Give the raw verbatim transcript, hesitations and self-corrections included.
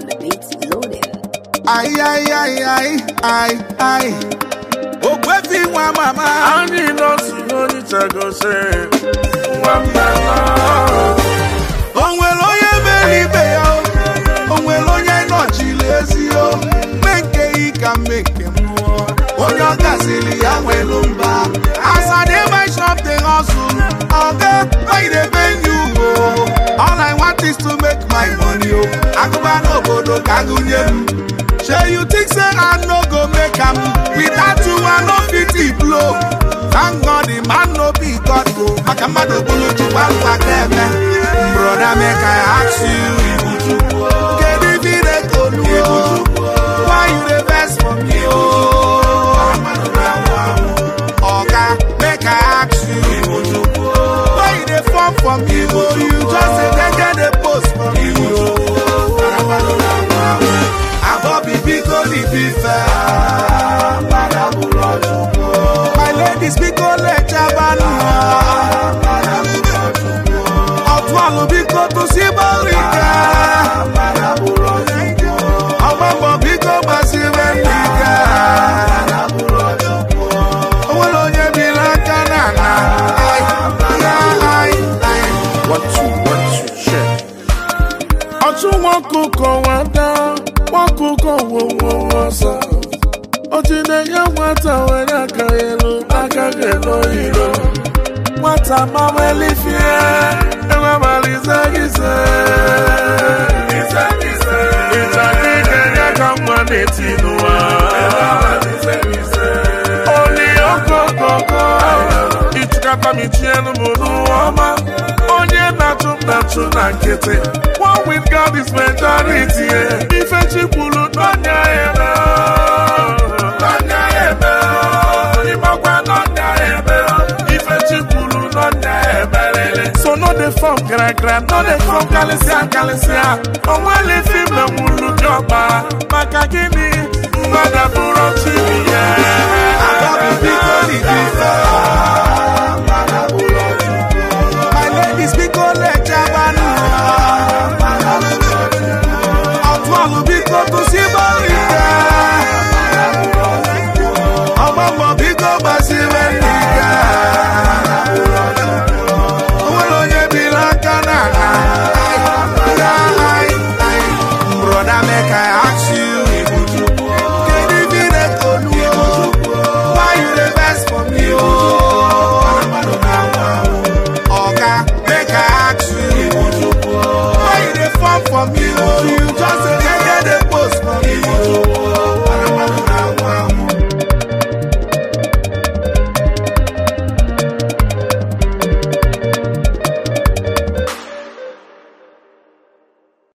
Beats loading. Ay, ay, ay, ay, ay, ay. Oh, baby, my mama. I need no money to go say. Mama. Oh, well, oh, yeah, baby, baby. Oh, well, oh, yeah, no, chilesi, oh. Make it, can make it more. Oh, your gasili, I will umba. As I did my shop, they hustle. Okay, why they bend you, oh. All I want is to make my money, oh. I go back, no, go, no, kagunyem. Say you think say I no go make am. Without you I no fit it blow. Thank God the man no be God go. Makamado bulu chupa pakeme. Brother make I ask you. Can you be the kolu? Why you the best for me? Oh, Oga make I ask you. Why you the form for me? Oh, you just say they get the post for me. Oh. My ladies be go let Jabanu. Outwalo be go to Sibarika. Awambo be go Basivenika. Owoloye be la kanana. What you, what you check? Otu wako ko wada, wako ko wo wo wasa. Ojine ya wata wena kayelo, akagelo hiro. Wata mama lifie, ewa maliza gise. Gise gise. Ita kike ya kama netinua. Ewa maliza gise. Oli oko koko. Ichikata michienu munu wama. Onye nachu nachu na kete. One with God is majority. If a chipulu nonya ena. Nonya ena. Imagwa nonya ena. If a chipulu nonya ena. So no de form gra gra. No de form kalisia kalisia. Onwele fime mulu joba. Makagini. Mbada buro chimiye. Agabi biko ni bifa. My ladies be go let Jabanu. Outwalo be go to Sibarika. Awambo be go Basivenika. Owoloye be la kanana. Brother make I ask you. Can you be the kolu? Why you the best for me? Oh, Oga make I ask you. Why you the form for me? Oh, you